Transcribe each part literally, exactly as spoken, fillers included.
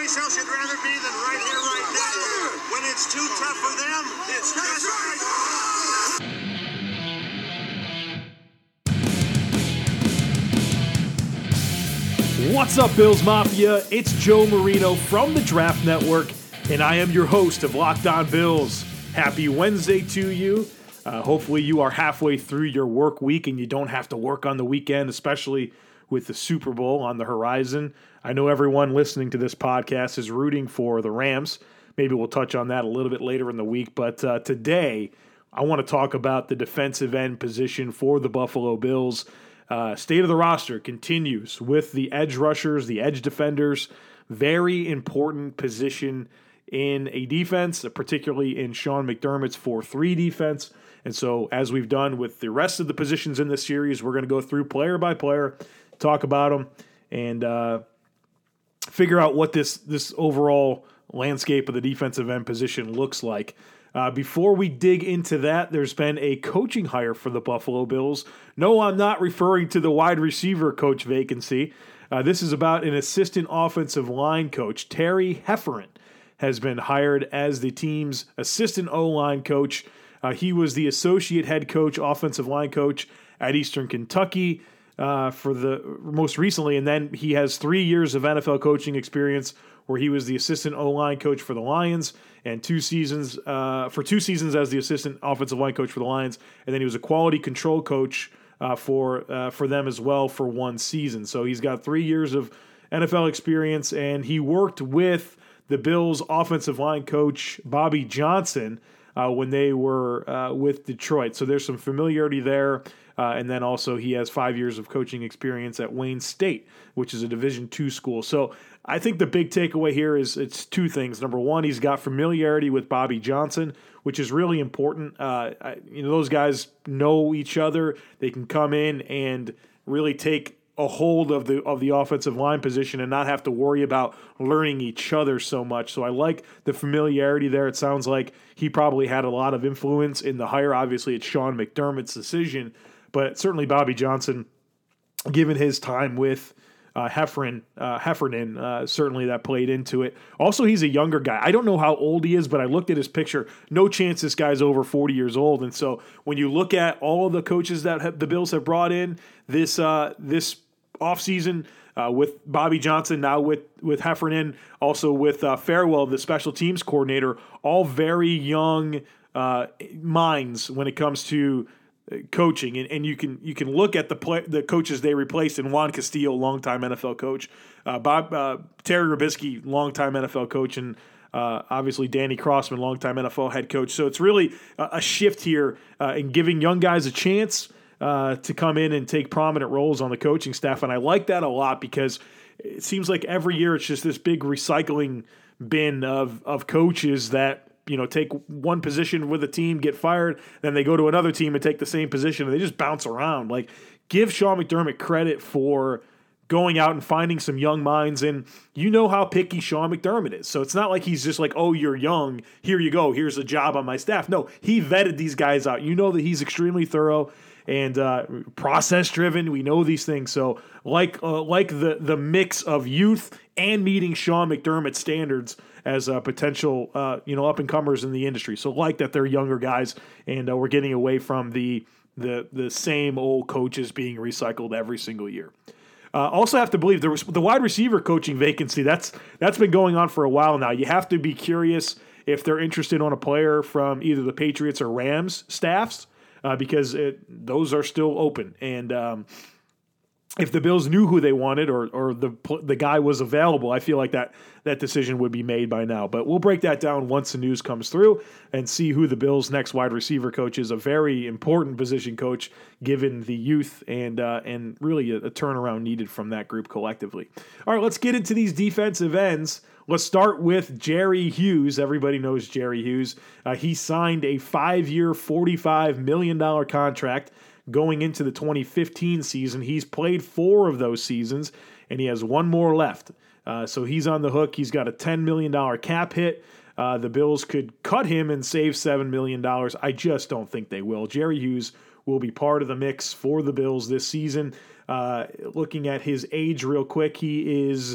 someplace else you'd rather be than right here, right now. When it's too tough for them, it's just right. What's up, Bills Mafia? It's Joe Marino from the Draft Network, and I am your host of Locked On Bills. Happy Wednesday to you. Uh, hopefully you are halfway through your work week and you don't have to work on the weekend, especially with the Super Bowl on the horizon. I know everyone listening to this podcast is rooting for the Rams. Maybe we'll touch on that a little bit later in the week. But uh, today, I want to talk about the defensive end position for the Buffalo Bills. Uh, state of the roster continues with the edge rushers, the edge defenders. Very important position in a defense, particularly in Sean McDermott's four three defense. And so, as we've done with the rest of the positions in this series, we're going to go through player by player, talk about them, and uh, figure out what this this overall landscape of the defensive end position looks like. Uh, before we dig into that, there's been a coaching hire for the Buffalo Bills. No, I'm not referring to the wide receiver coach vacancy. Uh, this is about an assistant offensive line coach. Terry Heffernan has been hired as the team's assistant O-line coach. Uh, he was the associate head coach, offensive line coach at Eastern Kentucky uh, for the most recently, and then he has three years of N F L coaching experience where he was the assistant O-line coach for the Lions and two seasons uh, for two seasons as the assistant offensive line coach for the Lions, and then he was a quality control coach uh, for uh, for them as well for one season. So he's got three years of N F L experience, and he worked with the Bills' offensive line coach Bobby Johnson Uh, when they were uh, with Detroit. So there's some familiarity there. Uh, and then also he has five years of coaching experience at Wayne State, which is a Division two school. So I think the big takeaway here is it's two things. Number one, he's got familiarity with Bobby Johnson, which is really important. Uh, I, you know, those guys know each other. They can come in and really take a hold of the of the offensive line position and not have to worry about learning each other so much. So I like the familiarity there. It sounds like he probably had a lot of influence in the hire. Obviously, it's Sean McDermott's decision, but certainly Bobby Johnson, given his time with uh, Heffernan, uh, Heffernan, uh, certainly that played into it. Also, he's a younger guy. I don't know how old he is, but I looked at his picture. No chance this guy's over forty years old. And so when you look at all the coaches that have, the Bills have brought in this uh, this offseason, uh, with Bobby Johnson, now with, with Heffernan, also with uh, Farewell, the special teams coordinator, all very young uh, minds when it comes to coaching. And, and you can you can look at the play, the coaches they replaced in Juan Castillo, longtime N F L coach, uh, Bob uh, Terry Robisky, longtime N F L coach, and uh, obviously Danny Crossman, longtime N F L head coach. So it's really a, a shift here uh, in giving young guys a chance Uh, to come in and take prominent roles on the coaching staff. And I like that a lot because it seems like every year it's just this big recycling bin of of coaches that, you know, take one position with a team, get fired, then they go to another team and take the same position, and they just bounce around. Like, give Sean McDermott credit for going out and finding some young minds, and you know how picky Sean McDermott is. So it's not like he's just like, oh, you're young, here you go, here's a job on my staff. No, he vetted these guys out. You know that he's extremely thorough and uh, process-driven. We know these things. So like uh, like the the mix of youth and meeting Sean McDermott's standards as uh, potential uh, you know up-and-comers in the industry. So like that they're younger guys, and uh, we're getting away from the the the same old coaches being recycled every single year. Uh, also have to believe there was the wide receiver coaching vacancy. That's that's been going on for a while now. You have to be curious if they're interested on a player from either the Patriots or Rams staffs. Uh, because it, those are still open. And um, if the Bills knew who they wanted or or the the guy was available, I feel like that that decision would be made by now. But we'll break that down once the news comes through and see who the Bills' next wide receiver coach is. A very important position coach given the youth and uh, and really a, a turnaround needed from that group collectively. All right, let's get into these defensive ends. Let's start with Jerry Hughes. Everybody knows Jerry Hughes. Uh, he signed a five-year, forty-five million dollars contract going into the twenty fifteen season. He's played four of those seasons, and he has one more left. Uh, so he's on the hook. He's got a ten million dollars cap hit. Uh, the Bills could cut him and save seven million dollars. I just don't think they will. Jerry Hughes will be part of the mix for the Bills this season. Uh, looking at his age real quick, he is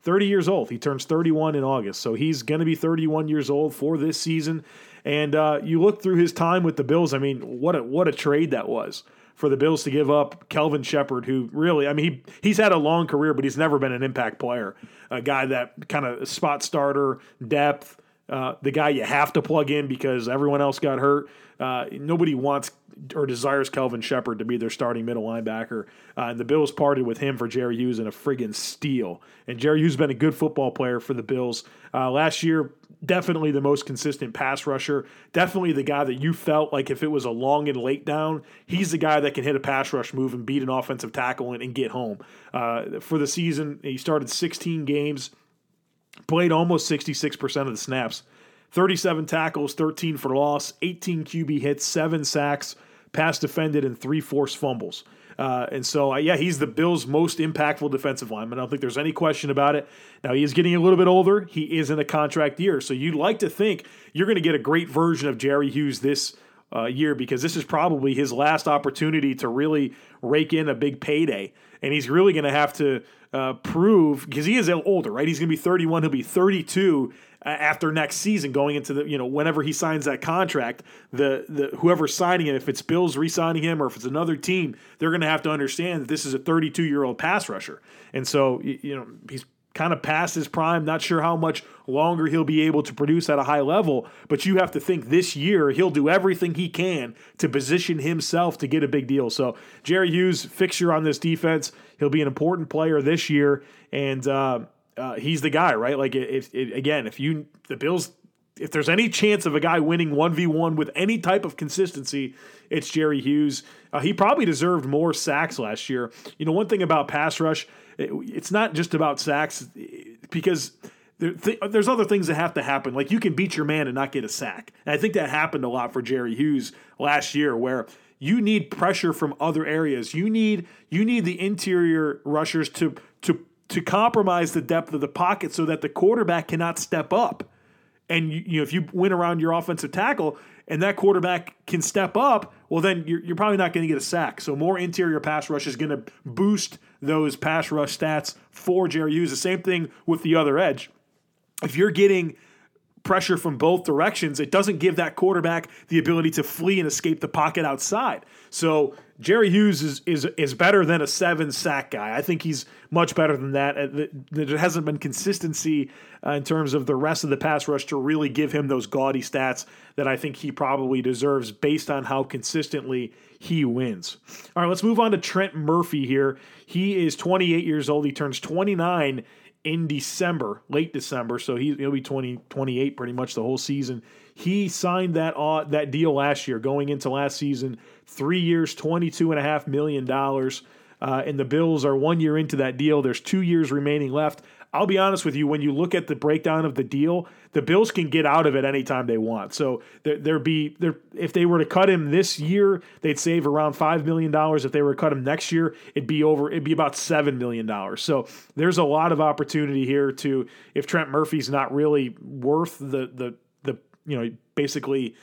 thirty years old. He turns thirty-one in August, so he's going to be thirty-one years old for this season. And uh, you look through his time with the Bills, I mean, what a, what a trade that was for the Bills to give up Kelvin Sheppard, who really, I mean, he he's had a long career, but he's never been an impact player. A guy that kind of spot starter, depth, uh, the guy you have to plug in because everyone else got hurt. Uh, nobody wants or desires Kelvin Sheppard to be their starting middle linebacker. Uh, and the Bills parted with him for Jerry Hughes in a friggin' steal. And Jerry Hughes has been a good football player for the Bills. Uh, last year, definitely the most consistent pass rusher. Definitely the guy that you felt like if it was a long and late down, he's the guy that can hit a pass rush move and beat an offensive tackle and, and get home. Uh, for the season, he started sixteen games, played almost sixty-six percent of the snaps. thirty-seven tackles, thirteen for loss, eighteen Q B hits, seven sacks, pass defended, and three forced fumbles. Uh, and so, uh, yeah, he's the Bills' most impactful defensive lineman. I don't think there's any question about it. Now, he is getting a little bit older. He is in a contract year. So you'd like to think you're going to get a great version of Jerry Hughes this uh, year because this is probably his last opportunity to really rake in a big payday. And he's really going to have to uh, prove, because he is older, right? He's going to be thirty-one. He'll be thirty-two after next season, going into the, you know, whenever he signs that contract, the the whoever's signing him, if it's Bills re-signing him or if it's another team, they're going to have to understand that this is a thirty-two-year-old pass rusher. And so, you know, he's kind of past his prime, not sure how much longer he'll be able to produce at a high level, but you have to think this year he'll do everything he can to position himself to get a big deal. So Jerry Hughes, fixture on this defense, he'll be an important player this year, and uh, uh, he's the guy, right? Like, if, if again, if you the Bills, if there's any chance of a guy winning one v one with any type of consistency, it's Jerry Hughes. Uh, he probably deserved more sacks last year. You know, one thing about pass rush, it, it's not just about sacks because there, th- there's other things that have to happen. Like, you can beat your man and not get a sack. And I think that happened a lot for Jerry Hughes last year, where you need pressure from other areas. You need you need the interior rushers to to to compromise the depth of the pocket so that the quarterback cannot step up. And you, you know, if you win around your offensive tackle and that quarterback can step up, well, then you're, you're probably not going to get a sack. So more interior pass rush is going to boost those pass rush stats for Jerry Hughes. The same thing with the other edge. If you're getting pressure from both directions, it doesn't give that quarterback the ability to flee and escape the pocket outside. So Jerry Hughes is is is better than a seven sack guy. I think he's much better than that. There hasn't been consistency uh, in terms of the rest of the pass rush to really give him those gaudy stats that I think he probably deserves based on how consistently he wins. All right, let's move on to Trent Murphy here. He is twenty-eight years old. He turns twenty-nine in December, late December, so he, he'll be twenty, twenty-eight pretty much the whole season. He signed that uh, that deal last year, going into last season, three years, twenty-two point five million dollars, uh, and the Bills are one year into that deal. There's two years remaining left. I'll be honest with you, when you look at the breakdown of the deal, the Bills can get out of it anytime they want. So there, there'd be there if they were to cut him this year, they'd save around five million dollars. If they were to cut him next year, it'd be over. It'd be about seven million dollars. So there's a lot of opportunity here to, if Trent Murphy's not really worth the the the you know basically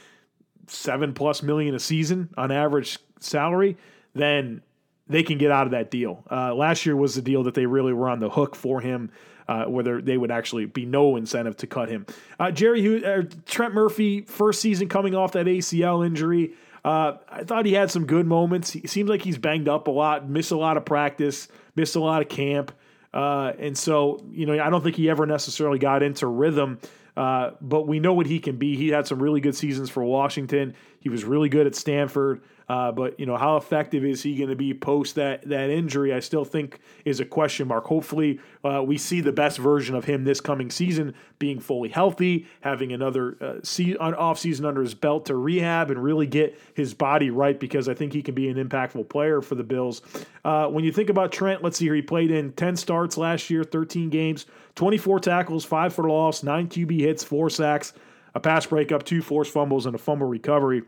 seven plus million a season on average salary, then they can get out of that deal. Uh, last year was the deal that they really were on the hook for him. Uh, whether they would actually be no incentive to cut him. Uh, Jerry Hughes, uh, Trent Murphy, first season coming off that A C L injury. Uh, I thought he had some good moments. He seems like he's banged up a lot, missed a lot of practice, missed a lot of camp. Uh, and so, you know, I don't think he ever necessarily got into rhythm. Uh, but we know what he can be. He had some really good seasons for Washington. He was really good at Stanford. Uh, but, you know, how effective is he going to be post that that injury, I still think is a question mark. Hopefully uh, we see the best version of him this coming season, being fully healthy, having another uh, se- offseason under his belt to rehab and really get his body right, because I think he can be an impactful player for the Bills. Uh, when you think about Trent, let's see here. He played in ten starts last year, thirteen games, twenty-four tackles, five for loss, nine Q B hits, four sacks, a pass breakup, two forced fumbles, and a fumble recovery.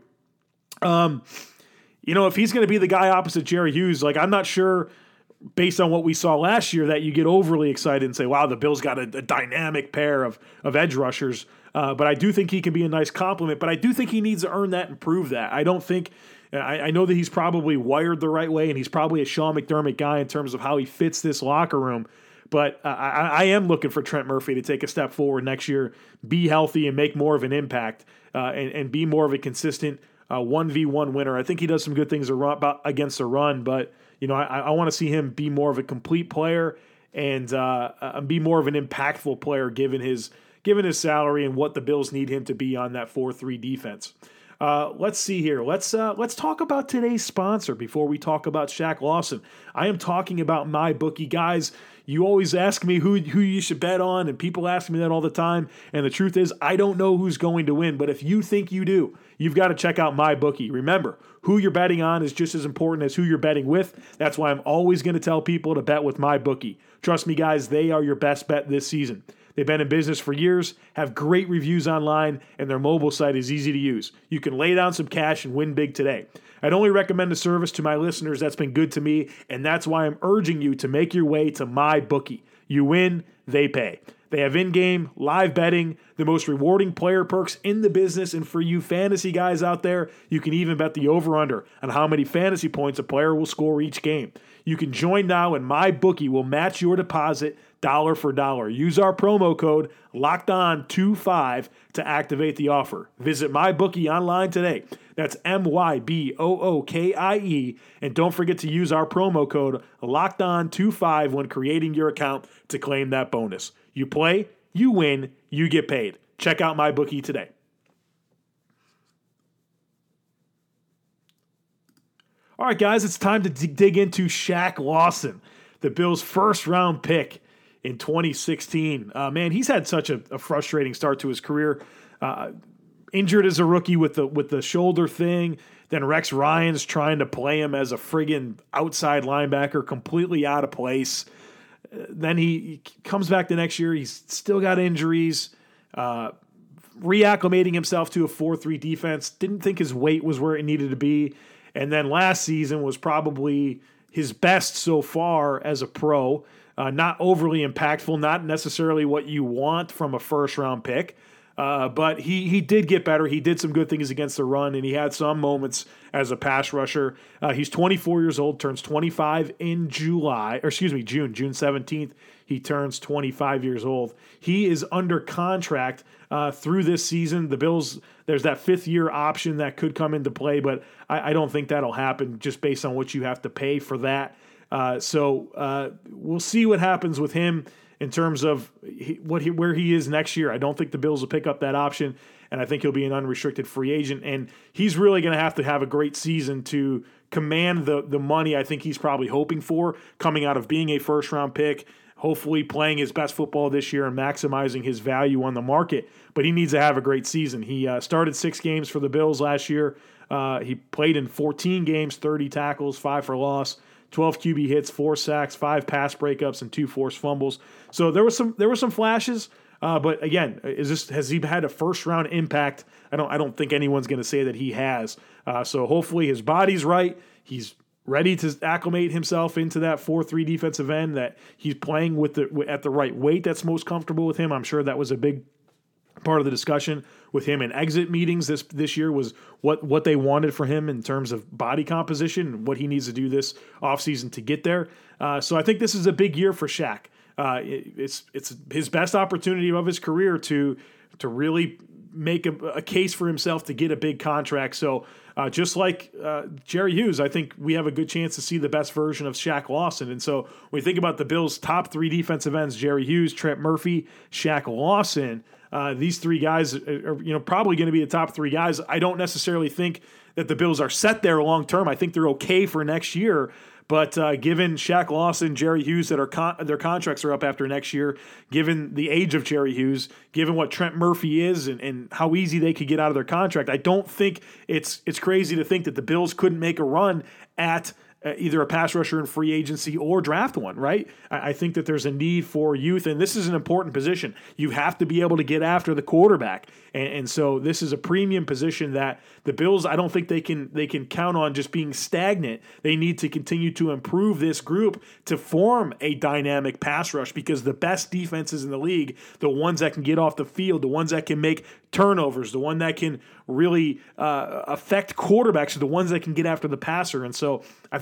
Um, you know, if he's going to be the guy opposite Jerry Hughes, like, I'm not sure, based on what we saw last year, that you get overly excited and say, wow, the Bills got a, a dynamic pair of, of edge rushers. Uh, but I do think he can be a nice compliment, but I do think he needs to earn that and prove that. I don't think, I, I know that he's probably wired the right way, and he's probably a Sean McDermott guy in terms of how he fits this locker room. But uh, I, I am looking for Trent Murphy to take a step forward next year, be healthy, and make more of an impact, uh, and, and be more of a consistent uh, one v one winner. I think he does some good things against the run, but you know, I, I want to see him be more of a complete player and uh, be more of an impactful player given his given his salary and what the Bills need him to be on that four three defense. Uh, let's see here. Let's uh, let's talk about today's sponsor before we talk about Shaq Lawson. I am talking about MyBookie. Guys, you always ask me who, who you should bet on, and people ask me that all the time. And the truth is, I don't know who's going to win. But if you think you do, you've got to check out MyBookie. Remember, who you're betting on is just as important as who you're betting with. That's why I'm always going to tell people to bet with MyBookie. Trust me, guys, they are your best bet this season. They've been in business for years, have great reviews online, and their mobile site is easy to use. You can lay down some cash and win big today. I'd only recommend a service to my listeners that's been good to me, and that's why I'm urging you to make your way to MyBookie. You win, they pay. They have in-game, live betting, the most rewarding player perks in the business, and for you fantasy guys out there, you can even bet the over-under on how many fantasy points a player will score each game. You can join now, and MyBookie will match your deposit dollar for dollar. Use our promo code locked on twenty-five to activate the offer. Visit MyBookie online today. That's M Y B O O K I E. And don't forget to use our promo code locked on twenty-five when creating your account to claim that bonus. You play, you win, you get paid. Check out MyBookie today. All right, guys, it's time to d- dig into Shaq Lawson, the Bills' first-round pick in twenty sixteen. Uh, man, he's had such a, a frustrating start to his career. Uh, injured as a rookie with the with the shoulder thing. Then Rex Ryan's trying to play him as a friggin' outside linebacker, completely out of place. Uh, then he, he comes back the next year. He's still got injuries. Uh, reacclimating himself to a four three defense. Didn't think his weight was where it needed to be. And then last season was probably his best so far as a pro. Uh, not overly impactful, not necessarily what you want from a first-round pick. Uh, but he he did get better. He did some good things against the run, and he had some moments as a pass rusher. Uh, he's twenty-four years old, turns twenty-five in July, or excuse me, June, June seventeenth. He turns twenty-five years old. He is under contract uh, through this season. The Bills, there's that fifth-year option that could come into play, but I, I don't think that'll happen just based on what you have to pay for that. Uh, so uh, we'll see what happens with him in terms of he, what he, where he is next year. I don't think the Bills will pick up that option, and I think he'll be an unrestricted free agent. And he's really going to have to have a great season to command the the money I think he's probably hoping for coming out of being a first-round pick, hopefully playing his best football this year and maximizing his value on the market. But he needs to have a great season. He uh, started six games for the Bills last year. Uh, he played in fourteen games, thirty tackles, five for loss, twelve Q B hits, four sacks, five pass breakups, and two forced fumbles. So there was some there were some flashes, uh, but again, is this has he had a first round impact? I don't I don't think anyone's going to say that he has. Uh, so hopefully his body's right. He's ready to acclimate himself into that four three defensive end. That he's playing with the at the right weight that's most comfortable with him. I'm sure that was a big part of the discussion with him in exit meetings this this year was what what they wanted for him in terms of body composition and what he needs to do this offseason to get there. Uh, so I think this is a big year for Shaq. Uh, it, it's it's his best opportunity of his career to to really make a, a case for himself to get a big contract. So uh, just like uh, Jerry Hughes, I think we have a good chance to see the best version of Shaq Lawson. And so when we think about the Bills' top three defensive ends, Jerry Hughes, Trent Murphy, Shaq Lawson, Uh, these three guys are, you know, probably going to be the top three guys. I don't necessarily think that the Bills are set there long term. I think they're okay for next year. But uh, given Shaq Lawson, Jerry Hughes, that are con- their contracts are up after next year, given the age of Jerry Hughes, given what Trent Murphy is, and, and how easy they could get out of their contract, I don't think it's it's crazy to think that the Bills couldn't make a run at Uh, either a pass rusher in free agency or draft one, right? I, I think that there's a need for youth, and this is an important position. You have to be able to get after the quarterback, and, and so this is a premium position that the Bills, I don't think they can they can count on just being stagnant. They need to continue to improve this group to form a dynamic pass rush, because the best defenses in the league, the ones that can get off the field, the ones that can make turnovers, the one that can really uh, affect quarterbacks, are the ones that can get after the passer, and so I think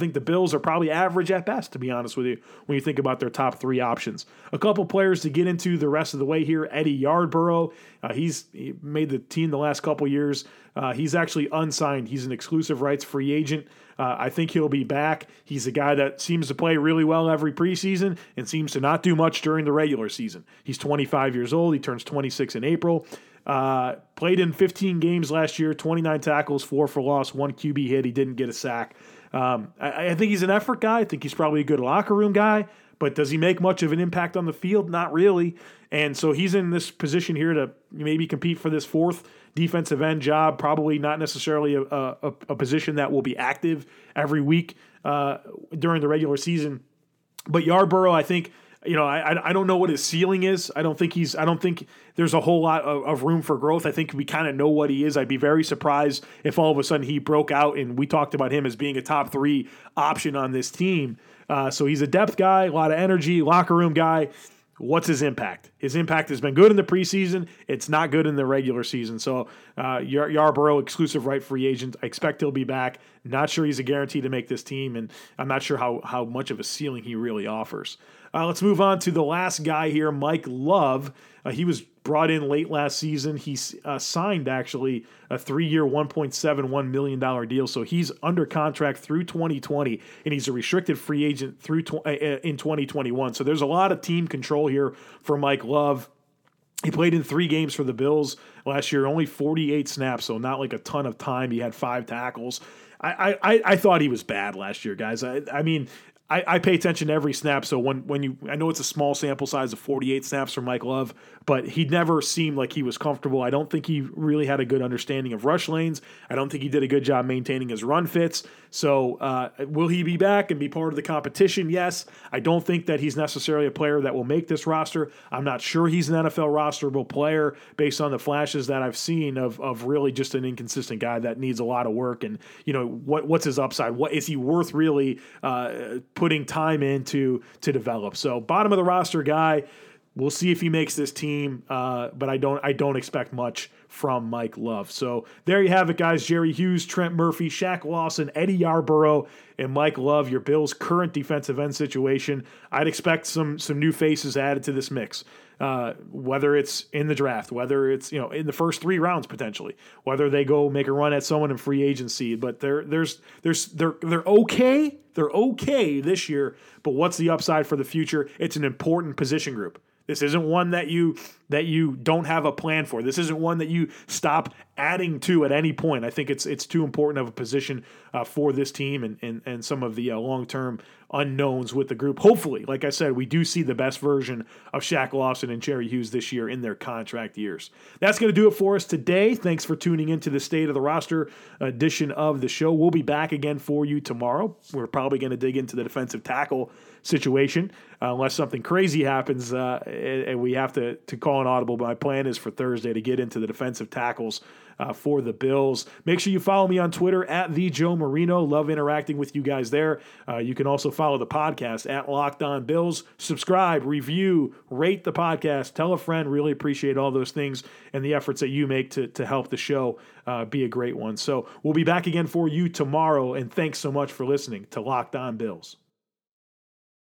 think the Bills are probably average at best, to be honest with you, when you think about their top three options. A couple players to get into the rest of the way here. Eddie Yarborough, uh, he's he made the team the last couple years. Uh, he's actually unsigned. He's an exclusive rights free agent. Uh, I think he'll be back. He's a guy that seems to play really well every preseason and seems to not do much during the regular season. He's twenty-five years old. He turns twenty-six in April. Uh, played in fifteen games last year, twenty-nine tackles, four for loss, one Q B hit. He didn't get a sack. Um, I, I think he's an effort guy. I think he's probably a good locker room guy. But does he make much of an impact on the field? Not really. And so he's in this position here to maybe compete for this fourth defensive end job, probably not necessarily a, a, a position that will be active every week uh, during the regular season. But Yarborough, I think, you know, I I don't know what his ceiling is. I don't think he's. I don't think there's a whole lot of, of room for growth. I think we kind of know what he is. I'd be very surprised if all of a sudden he broke out and we talked about him as being a top three option on this team. Uh, so he's a depth guy, a lot of energy, locker room guy. What's his impact? His impact has been good in the preseason. It's not good in the regular season. So uh, Yar- Yarborough, exclusive right free agent. I expect he'll be back. Not sure he's a guarantee to make this team, and I'm not sure how, how much of a ceiling he really offers. Uh, let's move on to the last guy here, Mike Love. Uh, he was brought in late last season. He uh, signed, actually, a three-year, one point seven one million dollars deal. So he's under contract through twenty twenty, and he's a restricted free agent through tw- uh, in twenty twenty-one. So there's a lot of team control here for Mike Love. He played in three games for the Bills last year, only forty-eight snaps, so not like a ton of time. He had five tackles. I I, I thought he was bad last year, guys. I, I mean, I, I pay attention to every snap, so when, when you I know it's a small sample size of forty-eight snaps for Mike Love, but he never seemed like he was comfortable. I don't think he really had a good understanding of rush lanes. I don't think he did a good job maintaining his run fits. So uh, will he be back and be part of the competition? Yes. I don't think that he's necessarily a player that will make this roster. I'm not sure he's an N F L rosterable player based on the flashes that I've seen of of really just an inconsistent guy that needs a lot of work. And, you know, what what's his upside? What is he worth really uh, putting time into to develop? So bottom of the roster guy. We'll see if he makes this team, uh, but I don't I don't expect much from Mike Love. So there you have it, guys. Jerry Hughes, Trent Murphy, Shaq Lawson, Eddie Yarborough, and Mike Love, your Bills' current defensive end situation. I'd expect some some new faces added to this mix, uh, whether it's in the draft, whether it's, you know, in the first three rounds potentially, whether they go make a run at someone in free agency. But they're there's there's they're they're okay. They're okay this year, but what's the upside for the future? It's an important position group. This isn't one that you that you don't have a plan for. This isn't one that you stop adding to at any point. I think it's it's too important of a position uh, for this team and and, and some of the uh, long-term unknowns with the group. Hopefully, like I said, we do see the best version of Shaq Lawson and Jerry Hughes this year in their contract years. That's going to do it for us today. Thanks for tuning into the State of the Roster edition of the show. We'll be back again for you tomorrow. We're probably going to dig into the defensive tackle situation uh, unless something crazy happens uh, and, and we have to, to call an audible. But my plan is for Thursday to get into the defensive tackles Uh, for the Bills. Make sure you follow me on Twitter at the Joe Marino. Love interacting with you guys there. Uh, you can also follow the podcast at Locked On Bills. Subscribe, review, rate the podcast, tell a friend. Really appreciate all those things and the efforts that you make to, to help the show uh, be a great one. So we'll be back again for you tomorrow, and thanks so much for listening to Locked On Bills.